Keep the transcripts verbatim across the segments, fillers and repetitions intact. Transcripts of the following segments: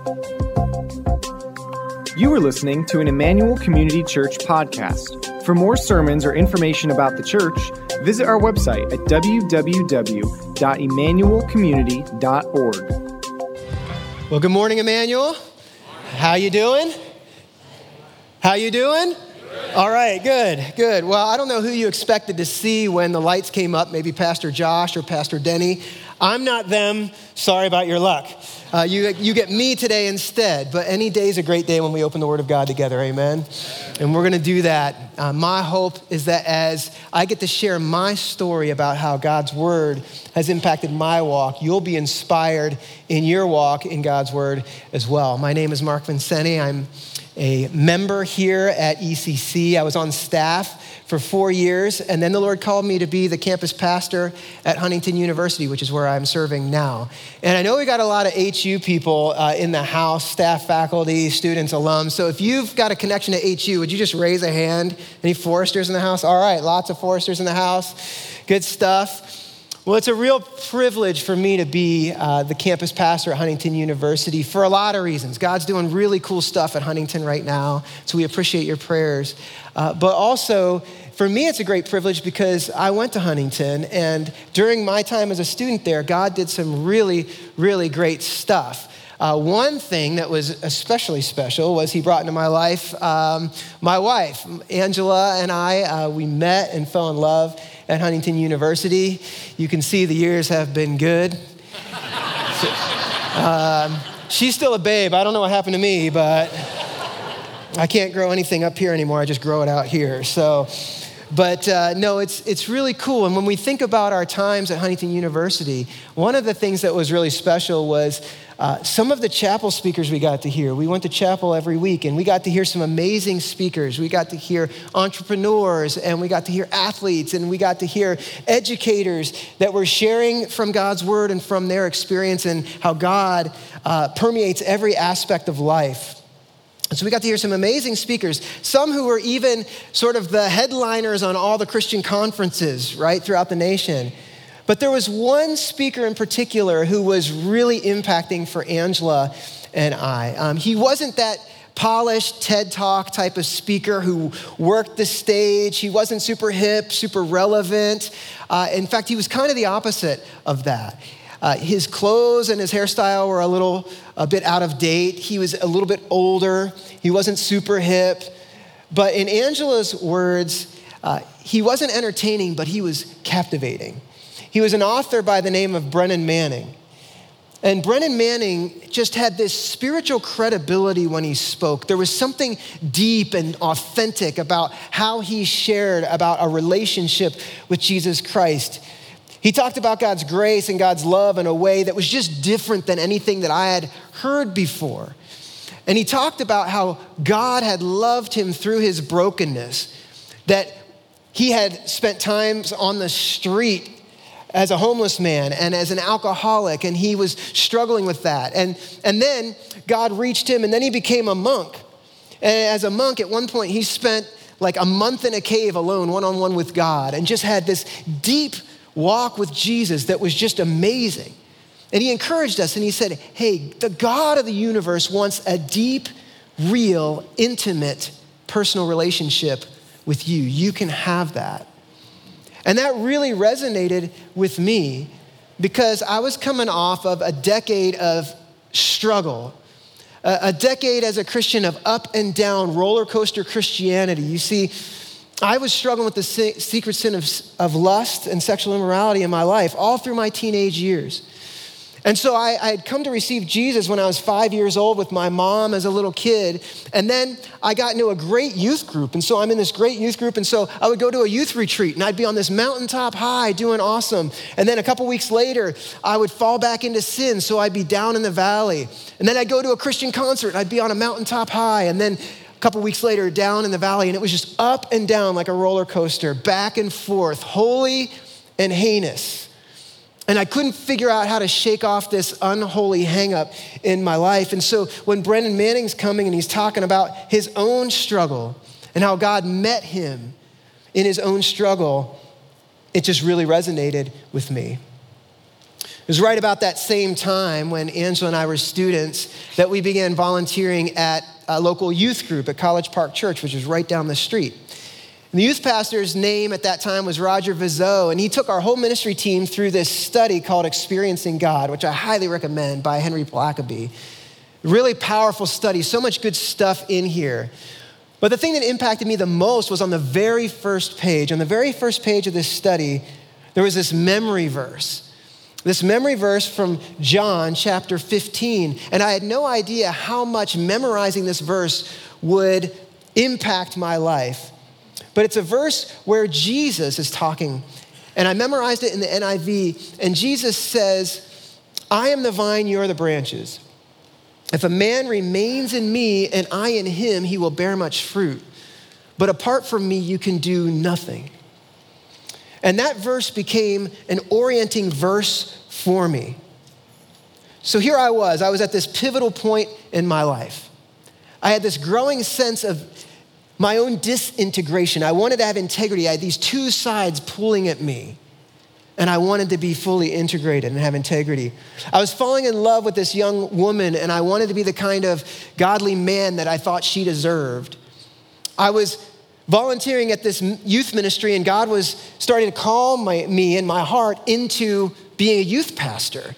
You are listening to an Emmanuel Community Church podcast. For more sermons or information about the church, visit our website at w w w dot emmanuel community dot org. Well, good morning, Emmanuel. How you doing? How you doing? All right, good, good. Well, I don't know who you expected to see when the lights came up, maybe Pastor Josh or Pastor Denny. I'm not them. Sorry about your luck. Uh, you, you get me today instead, but any day is a great day when we open the Word of God together, amen? And we're going to do that. Uh, my hope is that as I get to share my story about how God's Word has impacted my walk, you'll be inspired in your walk in God's Word as well. My name is Mark Vincenti. I'm a member here at E C C. I was on staff for four years, and then the Lord called me to be the campus pastor at Huntington University, which is where I'm serving now. And I know we got a lot of H U people uh, in the house, staff, faculty, students, alums. So if you've got a connection to H U, would you just raise a hand? Any Foresters in the house? All right, lots of Foresters in the house. Good stuff. Well, it's a real privilege for me to be uh, the campus pastor at Huntington University for a lot of reasons. God's doing really cool stuff at Huntington right now, so we appreciate your prayers. Uh, but also, for me, it's a great privilege because I went to Huntington, and during my time as a student there, God did some really, really great stuff. Uh, one thing that was especially special was he brought into my life um, my wife, Angela, and I. Uh, we met and fell in love at Huntington University. You can see the years have been good. so, um, she's still a babe. I don't know what happened to me, but I can't grow anything up here anymore. I just grow it out here. So, but uh, no, it's it's really cool. And when we think about our times at Huntington University, one of the things that was really special was uh, some of the chapel speakers we got to hear. We went to chapel every week, and we got to hear some amazing speakers. We got to hear entrepreneurs, and we got to hear athletes, and we got to hear educators that were sharing from God's word and from their experience and how God uh, permeates every aspect of life. So we got to hear some amazing speakers, some who were even sort of the headliners on all the Christian conferences, right, throughout the nation. But there was one speaker in particular who was really impacting for Angela and I. Um, he wasn't that polished TED Talk type of speaker who worked the stage. He wasn't super hip, super relevant. Uh, in fact, he was kind of the opposite of that. Uh, his clothes and his hairstyle were a little, a bit out of date. He was a little bit older. He wasn't super hip. But in Angela's words, uh, he wasn't entertaining, but he was captivating. He was an author by the name of Brennan Manning. And Brennan Manning just had this spiritual credibility when he spoke. There was something deep and authentic about how he shared about a relationship with Jesus Christ. He talked about God's grace and God's love in a way that was just different than anything that I had heard before. And he talked about how God had loved him through his brokenness, that he had spent times on the street as a homeless man and as an alcoholic, and he was struggling with that. And, and then God reached him, and then he became a monk. And as a monk, at one point, he spent like a month in a cave alone, one-on-one with God, and just had this deep walk with Jesus that was just amazing. And he encouraged us, and he said, hey, the God of the universe wants a deep, real, intimate, personal relationship with you. You can have that. And that really resonated with me because I was coming off of a decade of struggle, a decade as a Christian of up and down roller coaster Christianity. You see, I was struggling with the secret sin of, of lust and sexual immorality in my life all through my teenage years. And so I, I had come to receive Jesus when I was five years old with my mom as a little kid. And then I got into a great youth group. And so I'm in this great youth group. And so I would go to a youth retreat and I'd be on this mountaintop high doing awesome. And then a couple weeks later, I would fall back into sin. So I'd be down in the valley. And then I'd go to a Christian concert and I'd be on a mountaintop high. And then a couple weeks later, down in the valley. And it was just up and down like a roller coaster, back and forth, holy and heinous. And I couldn't figure out how to shake off this unholy hang-up in my life. And so when Brennan Manning's coming and he's talking about his own struggle and how God met him in his own struggle, it just really resonated with me. was right about that same time when Angela and I were students that we began volunteering at a local youth group at College Park Church, which was right down the street. And the youth pastor's name at that time was Roger Vizot, and he took our whole ministry team through this study called Experiencing God, which I highly recommend, by Henry Blackaby. Really powerful study, so much good stuff in here. But the thing that impacted me the most was on the very first page. On the very first page of this study, there was this memory verse. This memory verse from John chapter fifteen. And I had no idea how much memorizing this verse would impact my life. But it's a verse where Jesus is talking. And I memorized it in the N I V. And Jesus says, I am the vine, you are the branches. If a man remains in me and I in him, he will bear much fruit. But apart from me, you can do nothing. And that verse became an orienting verse for me. So here I was. I was at this pivotal point in my life. I had this growing sense of my own disintegration. I wanted to have integrity. I had these two sides pulling at me. And I wanted to be fully integrated and have integrity. I was falling in love with this young woman, and I wanted to be the kind of godly man that I thought she deserved. I was volunteering at this youth ministry, and God was starting to call my, me and my heart into being a youth pastor.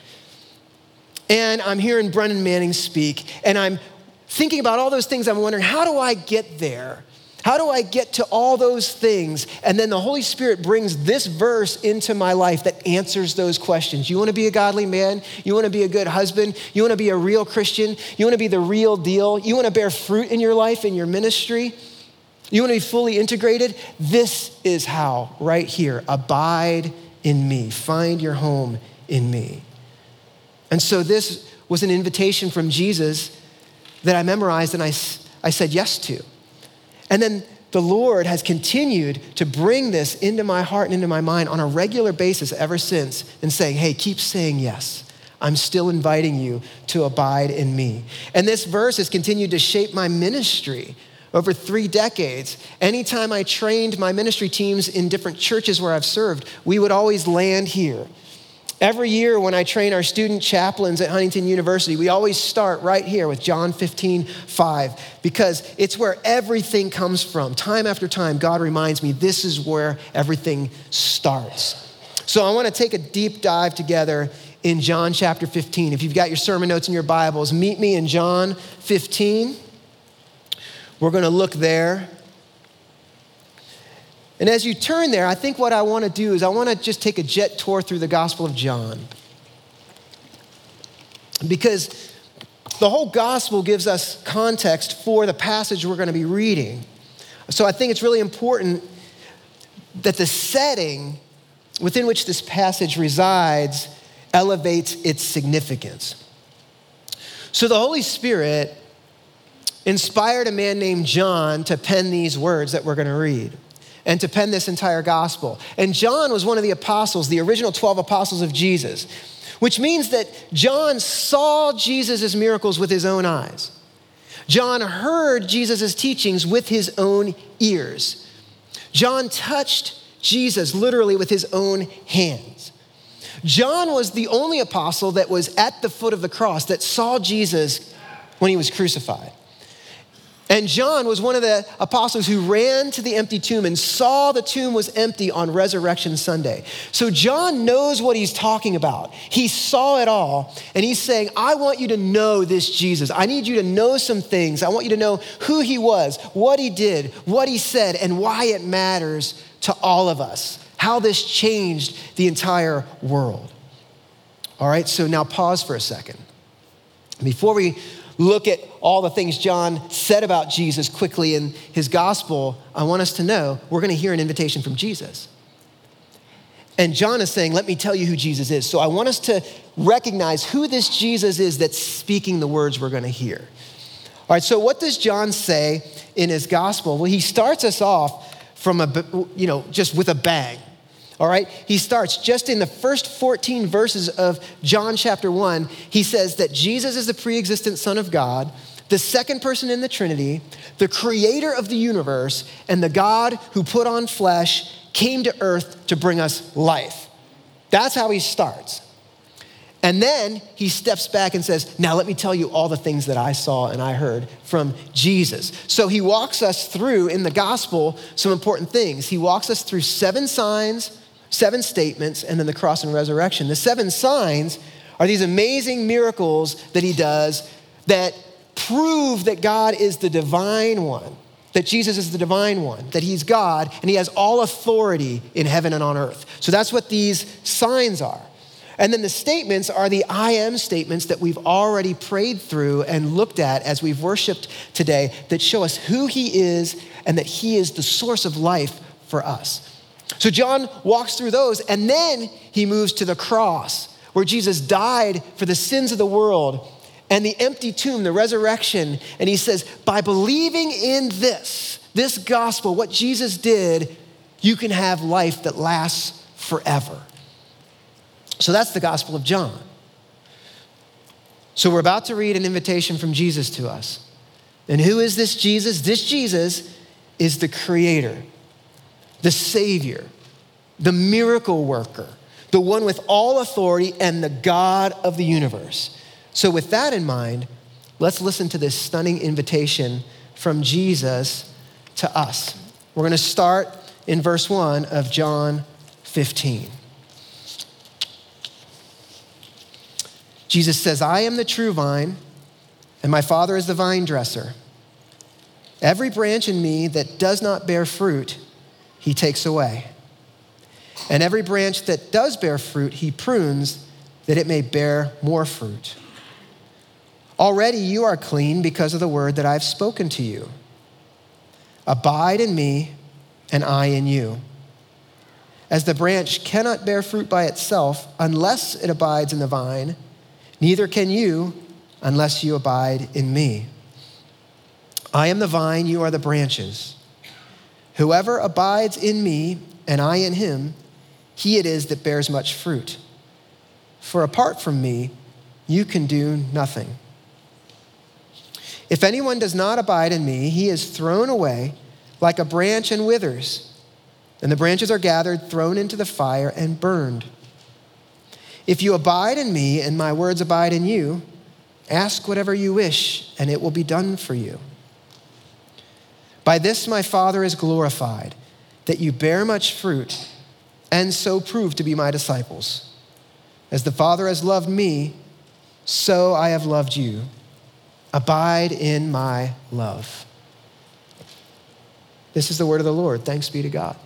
And I'm hearing Brennan Manning speak, and I'm thinking about all those things. I'm wondering, how do I get there? How do I get to all those things? And then the Holy Spirit brings this verse into my life that answers those questions. You want to be a godly man? You want to be a good husband? You want to be a real Christian? You want to be the real deal? You want to bear fruit in your life, in your ministry? You want to be fully integrated? This is how, right here. Abide in me. Find your home in me. And so this was an invitation from Jesus that I memorized and I, I said yes to. And then the Lord has continued to bring this into my heart and into my mind on a regular basis ever since, and saying, hey, keep saying yes. I'm still inviting you to abide in me. And this verse has continued to shape my ministry over three decades. Anytime I trained my ministry teams in different churches where I've served, we would always land here. Every year when I train our student chaplains at Huntington University, we always start right here with John fifteen five, because it's where everything comes from. Time after time, God reminds me this is where everything starts. So I want to take a deep dive together in John chapter fifteen. If you've got your sermon notes in your Bibles, meet me in John fifteen. We're going to look there. And as you turn there, I think what I want to do is I want to just take a jet tour through the Gospel of John. Because the whole gospel gives us context for the passage we're going to be reading. So I think it's really important that the setting within which this passage resides elevates its significance. So the Holy Spirit inspired a man named John to pen these words that we're going to read, and to pen this entire gospel. And John was one of the apostles, the original twelve apostles of Jesus, which means that John saw Jesus' miracles with his own eyes. John heard Jesus' teachings with his own ears. John touched Jesus literally with his own hands. John was the only apostle that was at the foot of the cross that saw Jesus when he was crucified. And John was one of the apostles who ran to the empty tomb and saw the tomb was empty on Resurrection Sunday. So John knows what he's talking about. He saw it all, and he's saying, I want you to know this Jesus. I need you to know some things. I want you to know who he was, what he did, what he said, and why it matters to all of us, how this changed the entire world. All right, so now pause for a second. Before we look at all the things John said about Jesus quickly in his gospel, I want us to know we're going to hear an invitation from Jesus. And John is saying, let me tell you who Jesus is. So I want us to recognize who this Jesus is that's speaking the words we're going to hear. All right, so what does John say in his gospel? Well, he starts us off from a, you know, just with a bang. All right, he starts just in the first fourteen verses of John chapter one. He says that Jesus is the pre-existent Son of God, the second person in the Trinity, the creator of the universe, and the God who put on flesh, came to earth to bring us life. That's how he starts. And then he steps back and says, now let me tell you all the things that I saw and I heard from Jesus. So he walks us through in the gospel some important things. He walks us through seven signs, seven statements, and then the cross and resurrection. The seven signs are these amazing miracles that he does that prove that God is the divine one, that Jesus is the divine one, that he's God, and he has all authority in heaven and on earth. So that's what these signs are. And then the statements are the I am statements that we've already prayed through and looked at as we've worshiped today that show us who he is and that he is the source of life for us. So John walks through those, and then he moves to the cross where Jesus died for the sins of the world and the empty tomb, the resurrection. And he says, by believing in this, this gospel, what Jesus did, you can have life that lasts forever. So that's the Gospel of John. So we're about to read an invitation from Jesus to us. And who is this Jesus? This Jesus is the creator, the savior, the miracle worker, the one with all authority and the God of the universe. So with that in mind, let's listen to this stunning invitation from Jesus to us. We're going to start in verse one of John fifteen. Jesus says, I am the true vine, and my Father is the vine dresser. Every branch in me that does not bear fruit, he takes away. And every branch that does bear fruit, he prunes that it may bear more fruit. Already you are clean because of the word that I've spoken to you. Abide in me, and I in you. As the branch cannot bear fruit by itself unless it abides in the vine, neither can you unless you abide in me. I am the vine, you are the branches. Whoever abides in me and I in him, he it is that bears much fruit. For apart from me, you can do nothing. If anyone does not abide in me, he is thrown away like a branch and withers, and the branches are gathered, thrown into the fire, and burned. If you abide in me and my words abide in you, ask whatever you wish, and it will be done for you. By this my Father is glorified, that you bear much fruit, and so prove to be my disciples. As the Father has loved me, so I have loved you. Abide in my love. This is the word of the Lord. Thanks be to God.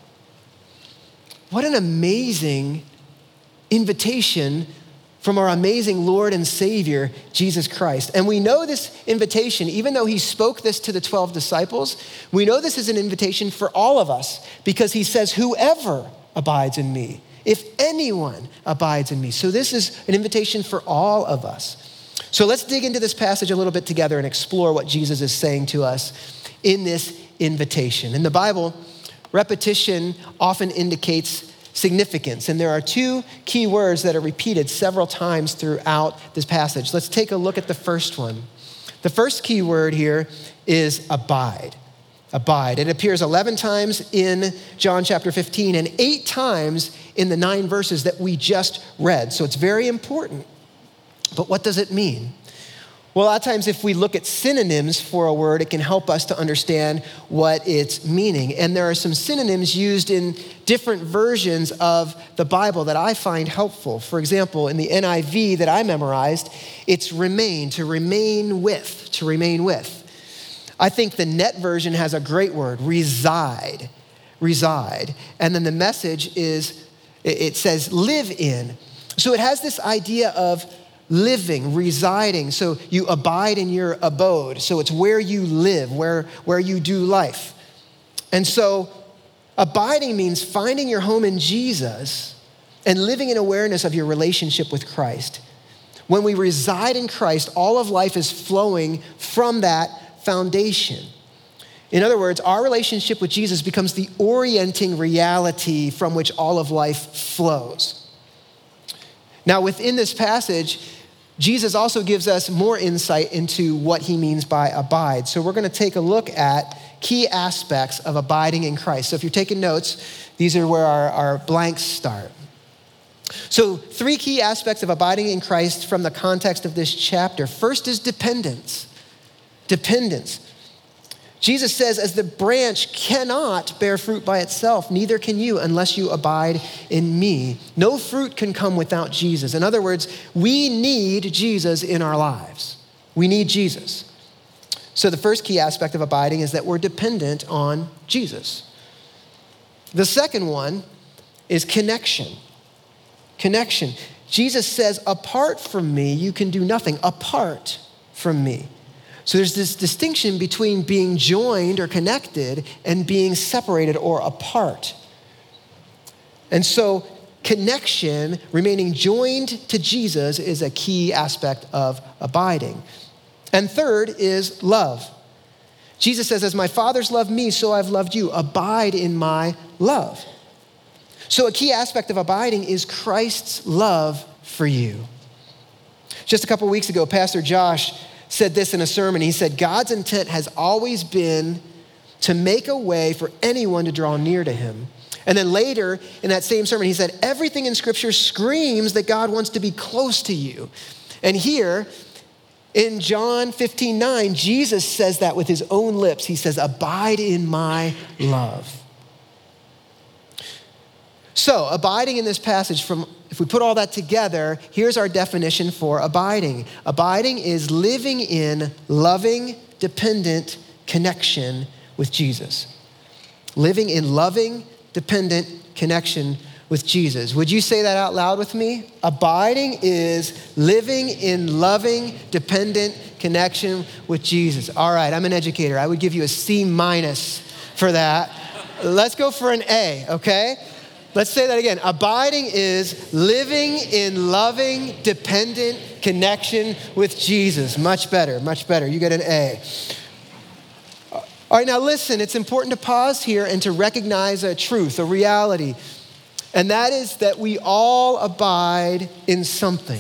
What an amazing invitation from our amazing Lord and Savior, Jesus Christ. And we know this invitation, even though he spoke this to the twelve disciples, we know this is an invitation for all of us because he says, whoever abides in me, if anyone abides in me. So this is an invitation for all of us. So let's dig into this passage a little bit together and explore what Jesus is saying to us in this invitation. In the Bible, repetition often indicates significance. And there are two key words that are repeated several times throughout this passage. Let's take a look at the first one. The first key word here is abide. Abide. It appears eleven times in John chapter fifteen and eight times in the nine verses that we just read. So it's very important. But what does it mean? Well, a lot of times if we look at synonyms for a word, it can help us to understand what it's meaning. And there are some synonyms used in different versions of the Bible that I find helpful. For example, in the N I V that I memorized, it's remain, to remain with, to remain with. I think the Net version has a great word, reside, reside. And then the Message is, it says live in. So it has this idea of living, residing. So you abide in your abode. So it's where you live, where, where you do life. And so abiding means finding your home in Jesus and living in awareness of your relationship with Christ. When we reside in Christ, all of life is flowing from that foundation. In other words, our relationship with Jesus becomes the orienting reality from which all of life flows. Now, within this passage, Jesus also gives us more insight into what he means by abide. So we're going to take a look at key aspects of abiding in Christ. So if you're taking notes, these are where our, our blanks start. So three key aspects of abiding in Christ from the context of this chapter. First is dependence. Dependence. Jesus says, as the branch cannot bear fruit by itself, neither can you unless you abide in me. No fruit can come without Jesus. In other words, we need Jesus in our lives. We need Jesus. So the first key aspect of abiding is that we're dependent on Jesus. The second one is connection. Connection. Jesus says, apart from me, you can do nothing. Apart from me. So there's this distinction between being joined or connected and being separated or apart. And so connection, remaining joined to Jesus, is a key aspect of abiding. And third is love. Jesus says, as my Father's loved me, so I've loved you. Abide in my love. So a key aspect of abiding is Christ's love for you. Just a couple weeks ago, Pastor Josh said this in a sermon. He said, God's intent has always been to make a way for anyone to draw near to him. And then later in that same sermon, he said, everything in Scripture screams that God wants to be close to you. And here in John fifteen nine, Jesus says that with his own lips. He says, abide in my love. So abiding in this passage, from if we put all that together, here's our definition for abiding. Abiding is living in loving, dependent connection with Jesus. Living in loving, dependent connection with Jesus. Would you say that out loud with me? Abiding is living in loving, dependent connection with Jesus. All right, I'm an educator. I would give you a C minus for that. Let's go for an A, okay? Let's say that again. Abiding is living in loving, dependent connection with Jesus. Much better, much better. You get an A. All right, now listen, it's important to pause here and to recognize a truth, a reality. And that is that we all abide in something.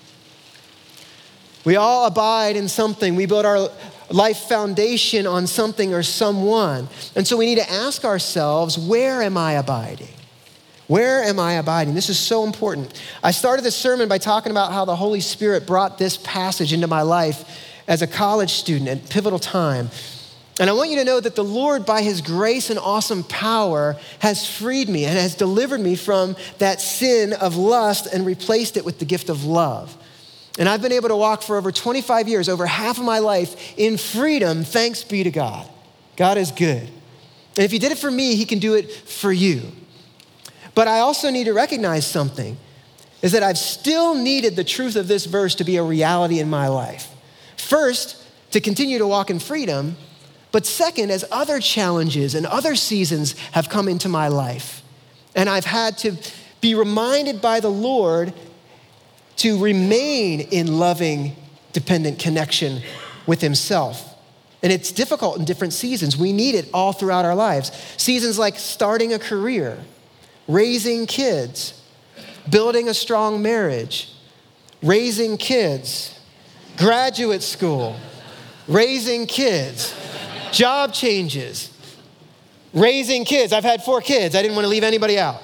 We all abide in something. We build our life foundation on something or someone. And so we need to ask ourselves, where am I abiding? Where am I abiding? This is so important. I started this sermon by talking about how the Holy Spirit brought this passage into my life as a college student at a pivotal time. And I want you to know that the Lord, by his grace and awesome power, has freed me and has delivered me from that sin of lust and replaced it with the gift of love. And I've been able to walk for over twenty-five years, over half of my life in freedom, thanks be to God. God is good. And if he did it for me, he can do it for you. But I also need to recognize something, is that I've still needed the truth of this verse to be a reality in my life. First, to continue to walk in freedom, but second, as other challenges and other seasons have come into my life, and I've had to be reminded by the Lord to remain in loving, dependent connection with himself. And it's difficult in different seasons. We need it all throughout our lives. Seasons like starting a career, raising kids, building a strong marriage, raising kids, graduate school, raising kids, job changes, raising kids. I've had four kids. I didn't want to leave anybody out.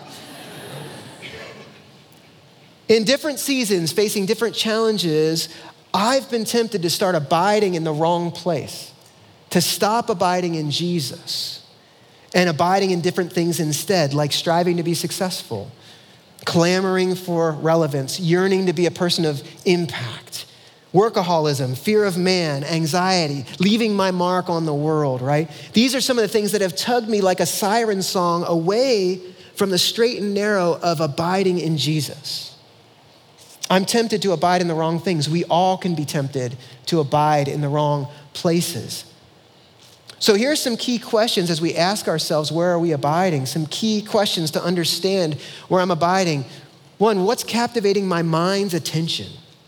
In different seasons, facing different challenges, I've been tempted to start abiding in the wrong place, to stop abiding in Jesus and abiding in different things instead, like striving to be successful, clamoring for relevance, yearning to be a person of impact, workaholism, fear of man, anxiety, leaving my mark on the world, right? These are some of the things that have tugged me like a siren song away from the straight and narrow of abiding in Jesus. I'm tempted to abide in the wrong things. We all can be tempted to abide in the wrong places. So here's some key questions as we ask ourselves, where are we abiding? Some key questions to understand where I'm abiding. One, what's captivating my mind's attention?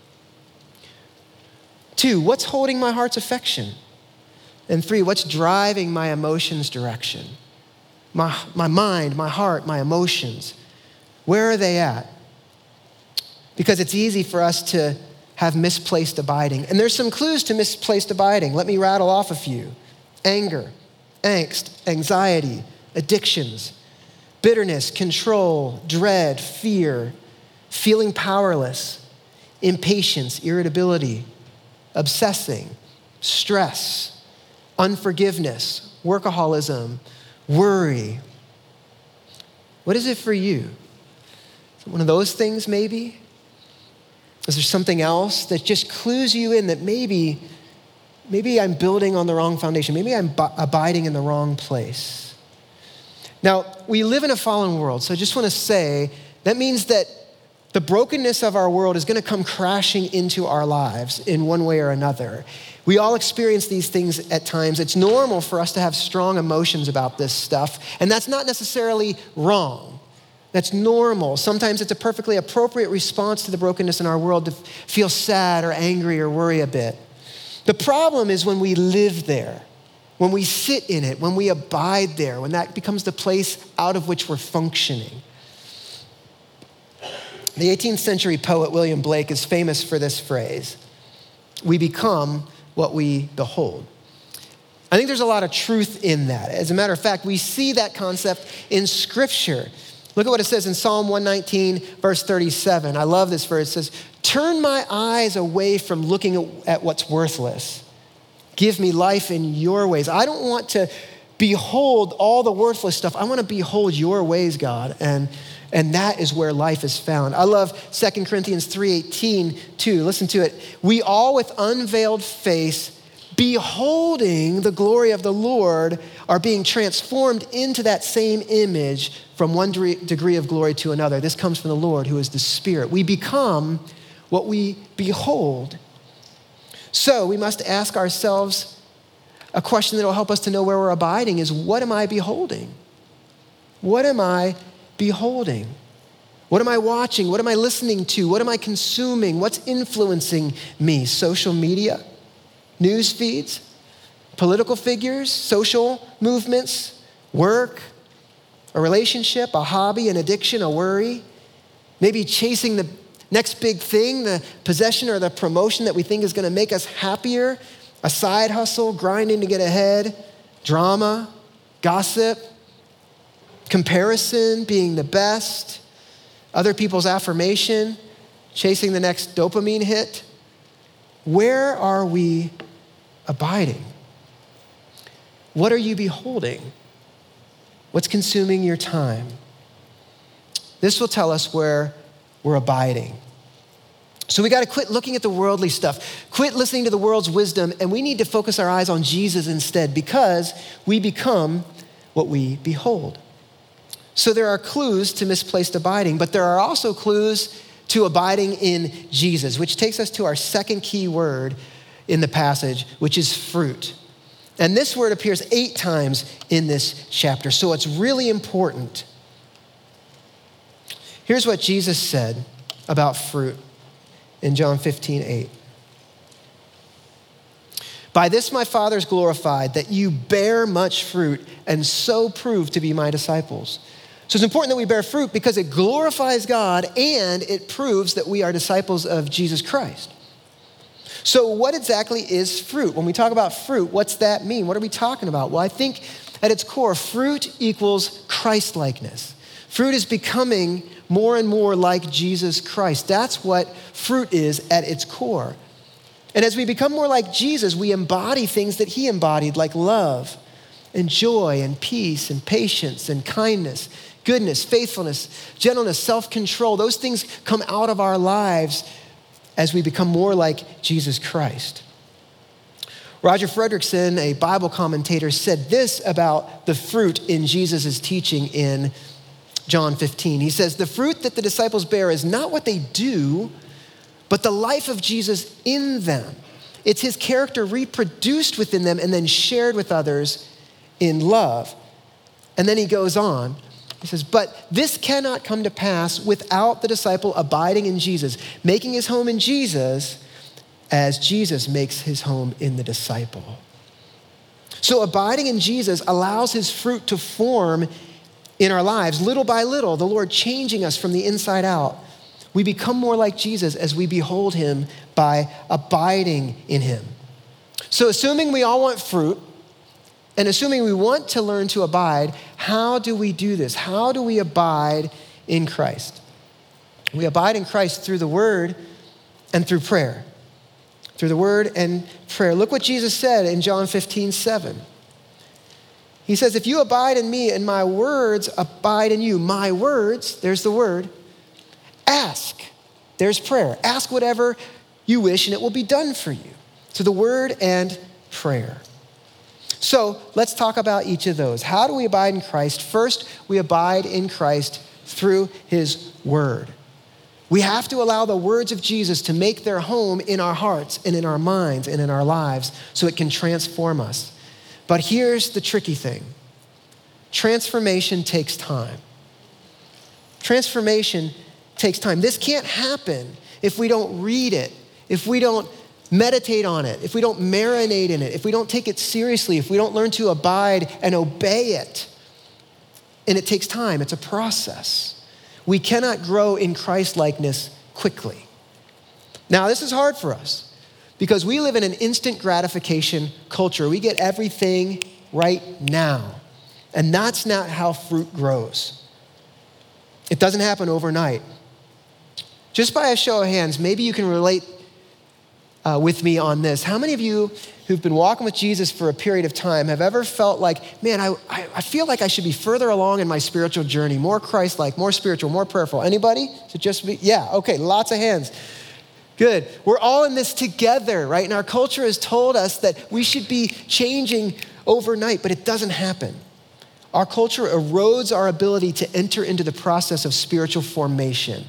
Two, what's holding my heart's affection? And three, what's driving my emotions' direction? My, my mind, my heart, my emotions. Where are they at? Because it's easy for us to have misplaced abiding. And there's some clues to misplaced abiding. Let me rattle off a few. Anger, angst, anxiety, addictions, bitterness, control, dread, fear, feeling powerless, impatience, irritability, obsessing, stress, unforgiveness, workaholism, worry. What is it for you? Is it one of those things maybe? Is there something else that just clues you in that maybe, maybe I'm building on the wrong foundation? Maybe I'm b- abiding in the wrong place. Now, we live in a fallen world, so I just want to say that means that the brokenness of our world is going to come crashing into our lives in one way or another. We all experience these things at times. It's normal for us to have strong emotions about this stuff, and that's not necessarily wrong. That's normal. Sometimes it's a perfectly appropriate response to the brokenness in our world to feel sad or angry or worry a bit. The problem is when we live there, when we sit in it, when we abide there, when that becomes the place out of which we're functioning. The eighteenth century poet William Blake is famous for this phrase: we become what we behold. I think there's a lot of truth in that. As a matter of fact, we see that concept in Scripture. Look at what it says in Psalm one nineteen, verse thirty-seven. I love this verse. It says, "Turn my eyes away from looking at what's worthless. Give me life in your ways." I don't want to behold all the worthless stuff. I want to behold your ways, God. And, and that is where life is found. I love Second Corinthians three eighteen too. Listen to it. "We all with unveiled face, beholding the glory of the Lord, are being transformed into that same image from one degree of glory to another." This comes from the Lord, who is the Spirit. We become what we behold. So we must ask ourselves a question that will help us to know where we're abiding is, what am I beholding? What am I beholding? What am I watching? What am I listening to? What am I consuming? What's influencing me? Social media? News feeds? Political figures? Social movements? Work? A relationship? A hobby? An addiction? A worry? Maybe chasing the next big thing, the possession or the promotion that we think is going to make us happier, a side hustle, grinding to get ahead, drama, gossip, comparison, being the best, other people's affirmation, chasing the next dopamine hit. Where are we abiding? What are you beholding? What's consuming your time? This will tell us where we're abiding. So we got to quit looking at the worldly stuff, quit listening to the world's wisdom, and we need to focus our eyes on Jesus instead, because we become what we behold. So there are clues to misplaced abiding, but there are also clues to abiding in Jesus, which takes us to our second key word in the passage, which is fruit. And this word appears eight times in this chapter, so it's really important. Here's what Jesus said about fruit in John fifteen eight. "By this my Father is glorified, that you bear much fruit and so prove to be my disciples." So it's important that we bear fruit because it glorifies God and it proves that we are disciples of Jesus Christ. So what exactly is fruit? When we talk about fruit, what's that mean? What are we talking about? Well, I think at its core, fruit equals Christ-likeness. Fruit is becoming more and more like Jesus Christ. That's what fruit is at its core. And as we become more like Jesus, we embody things that he embodied, like love and joy and peace and patience and kindness, goodness, faithfulness, gentleness, self-control. Those things come out of our lives as we become more like Jesus Christ. Roger Fredrickson, a Bible commentator, said this about the fruit in Jesus' teaching in John fifteen. He says, "The fruit that the disciples bear is not what they do, but the life of Jesus in them. It's his character reproduced within them and then shared with others in love." And then he goes on. He says, "But this cannot come to pass without the disciple abiding in Jesus, making his home in Jesus as Jesus makes his home in the disciple." So abiding in Jesus allows his fruit to form in our lives, little by little, the Lord changing us from the inside out. We become more like Jesus as we behold him by abiding in him. So assuming we all want fruit, and assuming we want to learn to abide, how do we do this? How do we abide in Christ? We abide in Christ through the word and through prayer. Through the word and prayer. Look what Jesus said in John fifteen seven. He says, if you abide in me and my words abide in you, my words, there's the word, ask. There's prayer. Ask whatever you wish and it will be done for you. So the word and prayer. So let's talk about each of those. How do we abide in Christ? First, we abide in Christ through his word. We have to allow the words of Jesus to make their home in our hearts and in our minds and in our lives so it can transform us. But here's the tricky thing. Transformation takes time. Transformation takes time. This can't happen if we don't read it, if we don't meditate on it, if we don't marinate in it, if we don't take it seriously, if we don't learn to abide and obey it. And it takes time. It's a process. We cannot grow in Christ-likeness quickly. Now, this is hard for us because we live in an instant gratification culture. We get everything right now. And that's not how fruit grows. It doesn't happen overnight. Just by a show of hands, maybe you can relate uh, with me on this. How many of you who've been walking with Jesus for a period of time have ever felt like, man, I, I, I feel like I should be further along in my spiritual journey, more Christ-like, more spiritual, more prayerful? Anybody? Is it just me? Yeah, okay, lots of hands. Good. We're all in this together, right? And our culture has told us that we should be changing overnight, but it doesn't happen. Our culture erodes our ability to enter into the process of spiritual formation.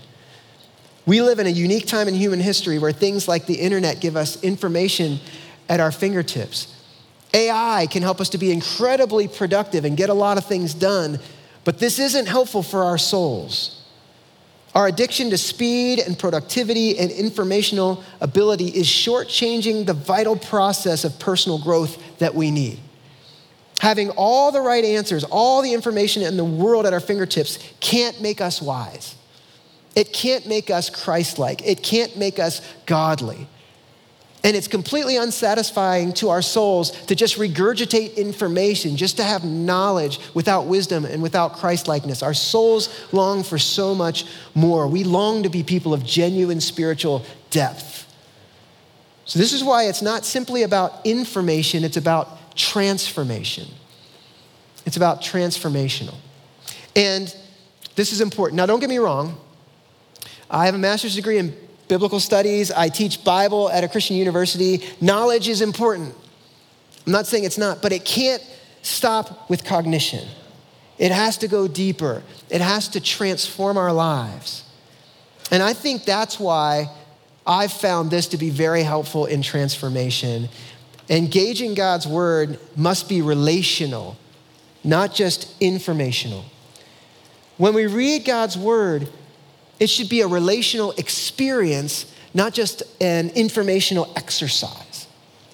We live in a unique time in human history where things like the internet give us information at our fingertips. A I can help us to be incredibly productive and get a lot of things done, but this isn't helpful for our souls. Our addiction to speed and productivity and informational ability is shortchanging the vital process of personal growth that we need. Having all the right answers, all the information in the world at our fingertips can't make us wise. It can't make us Christ-like. It can't make us godly. And it's completely unsatisfying to our souls to just regurgitate information, just to have knowledge without wisdom and without Christ-likeness. Our souls long for so much more. We long to be people of genuine spiritual depth. So this is why it's not simply about information, it's about transformation. It's about transformational. And this is important. Now, don't get me wrong. I have a master's degree in biblical studies. I teach Bible at a Christian university. Knowledge is important. I'm not saying it's not, but it can't stop with cognition. It has to go deeper. It has to transform our lives. And I think that's why I've found this to be very helpful in transformation. Engaging God's word must be relational, not just informational. When we read God's word, it should be a relational experience, not just an informational exercise.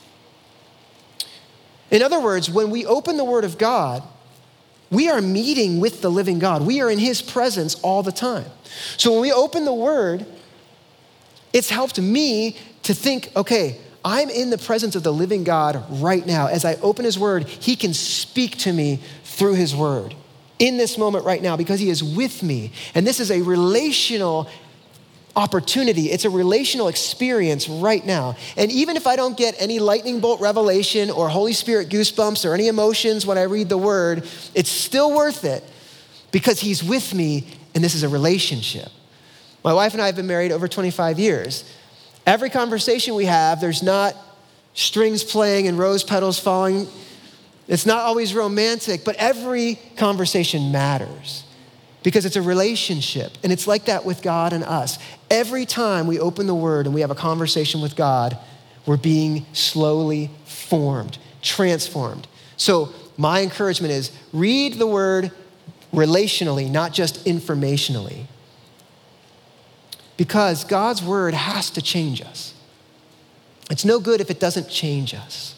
In other words, when we open the Word of God, we are meeting with the living God. We are in His presence all the time. So when we open the Word, it's helped me to think, okay, I'm in the presence of the living God right now. As I open His Word, He can speak to me through His Word in this moment right now because He is with me. And this is a relational opportunity. It's a relational experience right now. And even if I don't get any lightning bolt revelation or Holy Spirit goosebumps or any emotions when I read the word, it's still worth it because He's with me and this is a relationship. My wife and I have been married over twenty-five years. Every conversation we have, there's not strings playing and rose petals falling. It's not always romantic, but every conversation matters because it's a relationship. And it's like that with God and us. Every time we open the word and we have a conversation with God, we're being slowly formed, transformed. So my encouragement is read the word relationally, not just informationally. Because God's word has to change us. It's no good if it doesn't change us.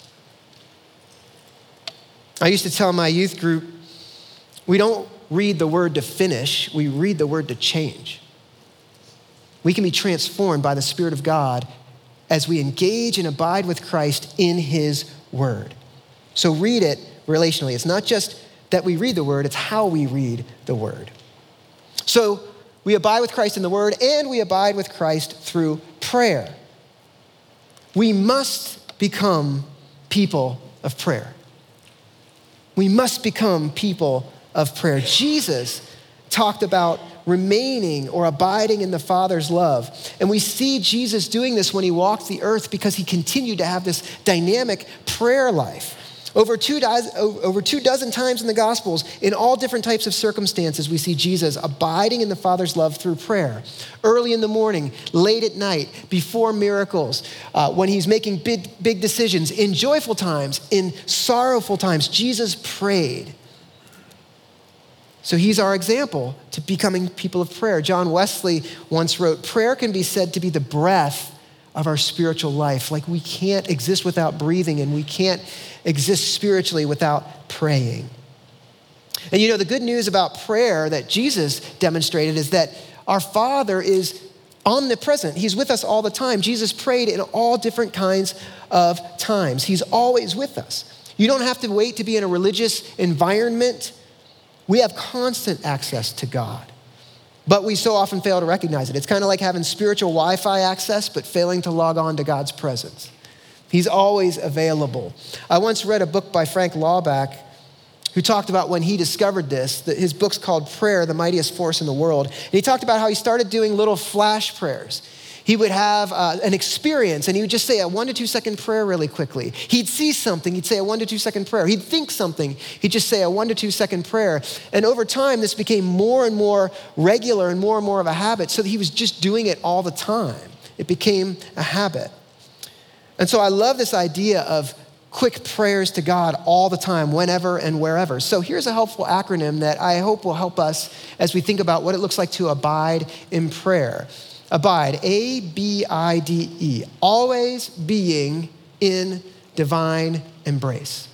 I used to tell my youth group, we don't read the word to finish, we read the word to change. We can be transformed by the Spirit of God as we engage and abide with Christ in His word. So read it relationally. It's not just that we read the word, it's how we read the word. So We abide with Christ in the word, and we abide with Christ through prayer. We must become people of prayer. We must become people of prayer. Jesus talked about remaining or abiding in the Father's love. And we see Jesus doing this when he walked the earth because he continued to have this dynamic prayer life. Over two, do- over two dozen times in the Gospels, in all different types of circumstances, we see Jesus abiding in the Father's love through prayer. Early in the morning, late at night, before miracles, uh, when he's making big, big decisions, in joyful times, in sorrowful times, Jesus prayed. So he's our example to becoming people of prayer. John Wesley once wrote, prayer can be said to be the breath of our spiritual life. Like we can't exist without breathing, and we can't exist spiritually without praying. And you know, the good news about prayer that Jesus demonstrated is that our Father is omnipresent. He's with us all the time. Jesus prayed in all different kinds of times. He's always with us. You don't have to wait to be in a religious environment. We have constant access to God, but we so often fail to recognize it. It's kind of like having spiritual Wi-Fi access, but failing to log on to God's presence. He's always available. I once read a book by Frank Laubach who talked about when he discovered this, that his book's called Prayer, the Mightiest Force in the World. And he talked about how he started doing little flash prayers. He would have uh, an experience and he would just say a one to two second prayer really quickly. He'd see something, he'd say a one to two second prayer. He'd think something, he'd just say a one to two second prayer. And over time, this became more and more regular and more and more of a habit, so that he was just doing it all the time. It became a habit. And so I love this idea of quick prayers to God all the time, whenever and wherever. So here's a helpful acronym that I hope will help us as we think about what it looks like to abide in prayer. Abide, A B I D E, always being in divine embrace.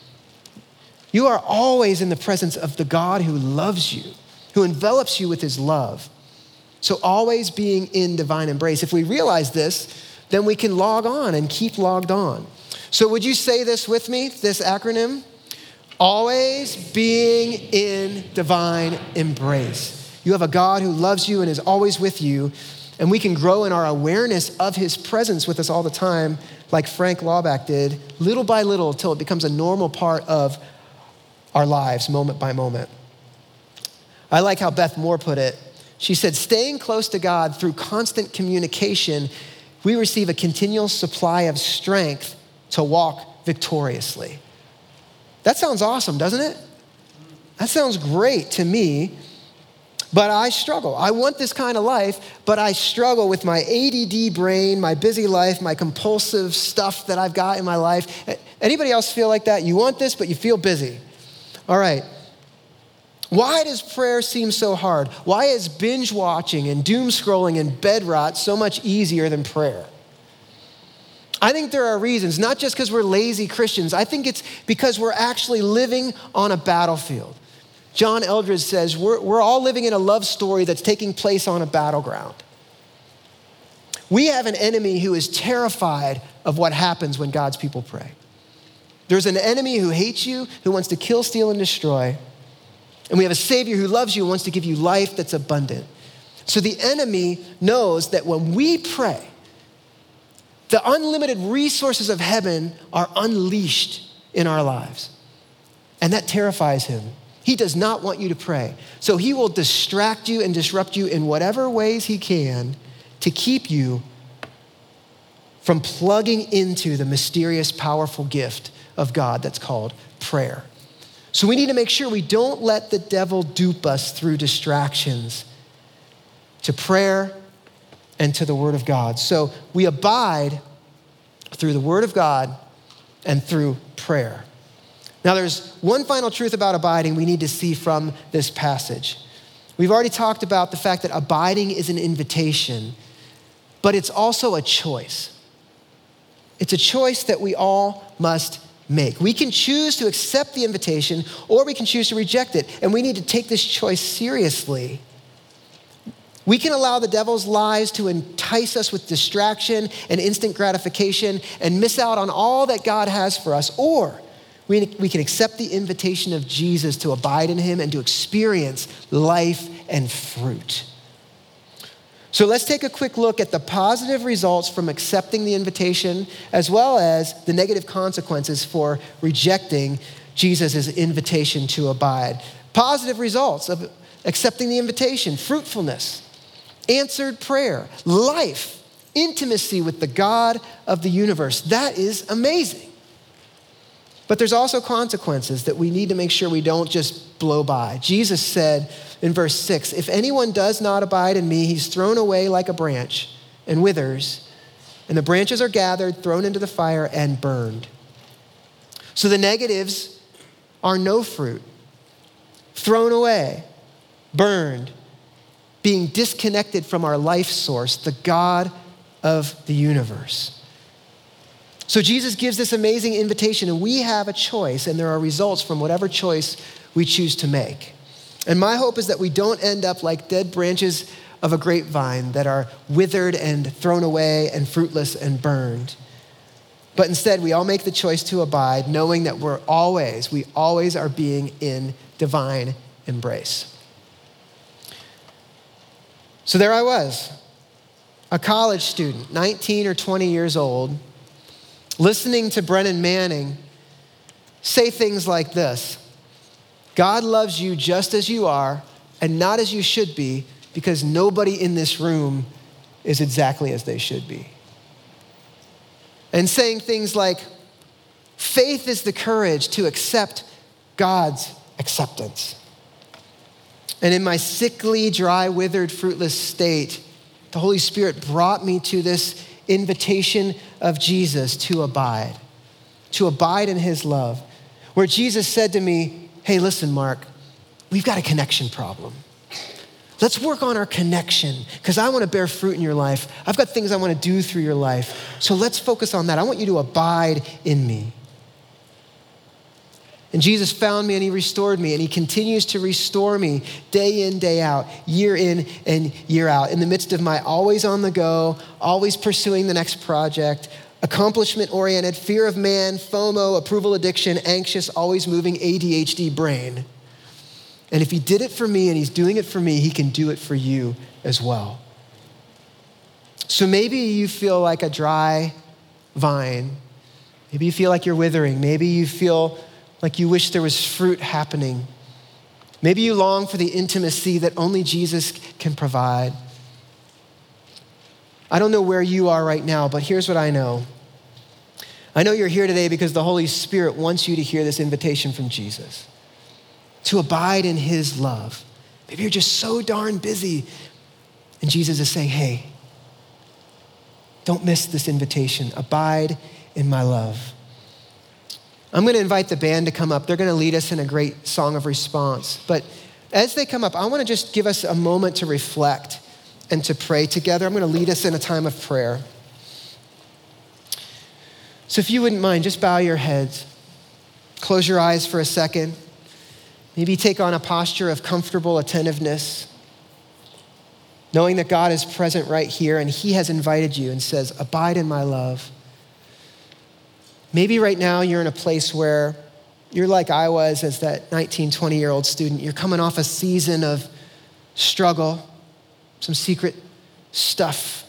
You are always in the presence of the God who loves you, who envelops you with his love. So always being in divine embrace. If we realize this, then we can log on and keep logged on. So would you say this with me, this acronym? Always being in divine embrace. You have a God who loves you and is always with you. And we can grow in our awareness of his presence with us all the time, like Frank Laubach did, little by little, until it becomes a normal part of our lives, moment by moment. I like how Beth Moore put it. She said, staying close to God through constant communication, we receive a continual supply of strength to walk victoriously. That sounds awesome, doesn't it? That sounds great to me. But I struggle. I want this kind of life, but I struggle with my A D D brain, my busy life, my compulsive stuff that I've got in my life. Anybody else feel like that? You want this, but you feel busy. All right. Why does prayer seem so hard? Why is binge watching and doom scrolling and bed rot so much easier than prayer? I think there are reasons, not just because we're lazy Christians. I think it's because we're actually living on a battlefield. John Eldredge says, we're, we're all living in a love story that's taking place on a battleground. We have an enemy who is terrified of what happens when God's people pray. There's an enemy who hates you, who wants to kill, steal, and destroy. And we have a Savior who loves you and wants to give you life that's abundant. So the enemy knows that when we pray, the unlimited resources of heaven are unleashed in our lives. And that terrifies him. He does not want you to pray. So he will distract you and disrupt you in whatever ways he can to keep you from plugging into the mysterious, powerful gift of God that's called prayer. So we need to make sure we don't let the devil dupe us through distractions to prayer and to the Word of God. So we abide through the Word of God and through prayer. Now, there's one final truth about abiding we need to see from this passage. We've already talked about the fact that abiding is an invitation, but it's also a choice. It's a choice that we all must make. We can choose to accept the invitation, or we can choose to reject it, and we need to take this choice seriously. We can allow the devil's lies to entice us with distraction and instant gratification and miss out on all that God has for us, or We, we can accept the invitation of Jesus to abide in him and to experience life and fruit. So let's take a quick look at the positive results from accepting the invitation, as well as the negative consequences for rejecting Jesus' invitation to abide. Positive results of accepting the invitation: fruitfulness, answered prayer, life, intimacy with the God of the universe. That is amazing. But there's also consequences that we need to make sure we don't just blow by. Jesus said in verse six, if anyone does not abide in me, he's thrown away like a branch and withers, and the branches are gathered, thrown into the fire, and burned. So the negatives are no fruit, thrown away, burned, being disconnected from our life source, the God of the universe. So Jesus gives this amazing invitation, and we have a choice, and there are results from whatever choice we choose to make. And my hope is that we don't end up like dead branches of a grapevine that are withered and thrown away and fruitless and burned. But instead, we all make the choice to abide, knowing that we're always, we always are being in divine embrace. So there I was, a college student, nineteen or twenty years old, listening to Brennan Manning say things like this: God loves you just as you are and not as you should be, because nobody in this room is exactly as they should be. And saying things like, faith is the courage to accept God's acceptance. And in my sickly, dry, withered, fruitless state, the Holy Spirit brought me to this invitation of Jesus to abide, to abide in his love, where Jesus said to me, hey, listen, Mark, we've got a connection problem. Let's work on our connection, because I want to bear fruit in your life. I've got things I want to do through your life. So let's focus on that. I want you to abide in me. And Jesus found me and he restored me, and he continues to restore me day in, day out, year in and year out, in the midst of my always on the go, always pursuing the next project, accomplishment-oriented, fear of man, FOMO, approval addiction, anxious, always moving A D H D brain. And if he did it for me and he's doing it for me, he can do it for you as well. So maybe you feel like a dry vine. Maybe you feel like you're withering. Maybe you feel like you wish there was fruit happening. Maybe you long for the intimacy that only Jesus can provide. I don't know where you are right now, but here's what I know. I know you're here today because the Holy Spirit wants you to hear this invitation from Jesus, to abide in his love. Maybe you're just so darn busy, and Jesus is saying, hey, don't miss this invitation. Abide in my love. I'm going to invite the band to come up. They're going to lead us in a great song of response. But as they come up, I want to just give us a moment to reflect and to pray together. I'm going to lead us in a time of prayer. So if you wouldn't mind, just bow your heads. Close your eyes for a second. Maybe take on a posture of comfortable attentiveness, knowing that God is present right here and he has invited you and says, abide in my love. Maybe right now you're in a place where you're like I was as that nineteen, twenty-year-old student. You're coming off a season of struggle, some secret stuff.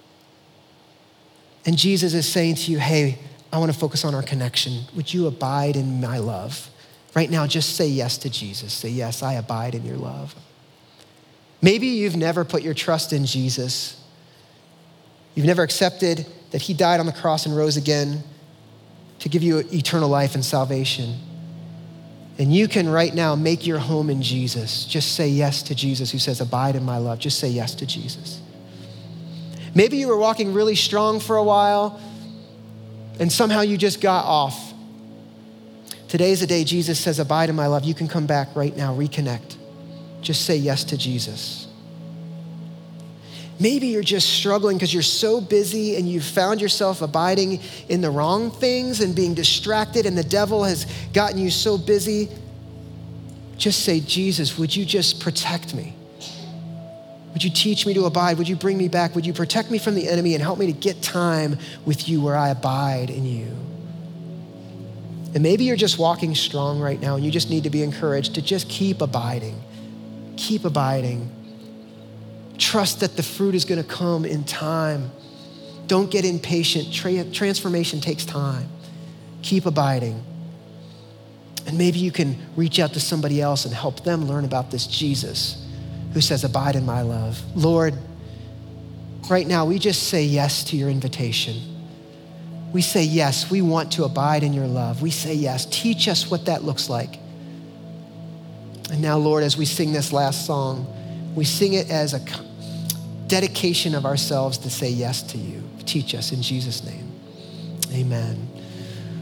And Jesus is saying to you, hey, I want to focus on our connection. Would you abide in my love? Right now, just say yes to Jesus. Say, yes, I abide in your love. Maybe you've never put your trust in Jesus. You've never accepted that he died on the cross and rose again to give you eternal life and salvation. And you can right now make your home in Jesus. Just say yes to Jesus, who says, abide in my love. Just say yes to Jesus. Maybe you were walking really strong for a while and somehow you just got off. Today's the day Jesus says, abide in my love. You can come back right now, reconnect. Just say yes to Jesus. Maybe you're just struggling because you're so busy and you've found yourself abiding in the wrong things and being distracted, and the devil has gotten you so busy. Just say, Jesus, would you just protect me? Would you teach me to abide? Would you bring me back? Would you protect me from the enemy and help me to get time with you where I abide in you? And maybe you're just walking strong right now and you just need to be encouraged to just keep abiding. Keep abiding. Trust that the fruit is gonna come in time. Don't get impatient. Tra- transformation takes time. Keep abiding. And maybe you can reach out to somebody else and help them learn about this Jesus who says, abide in my love. Lord, right now we just say yes to your invitation. We say yes, we want to abide in your love. We say yes, teach us what that looks like. And now, Lord, as we sing this last song, we sing it as a dedication of ourselves to say yes to you. Teach us in Jesus' name. Amen.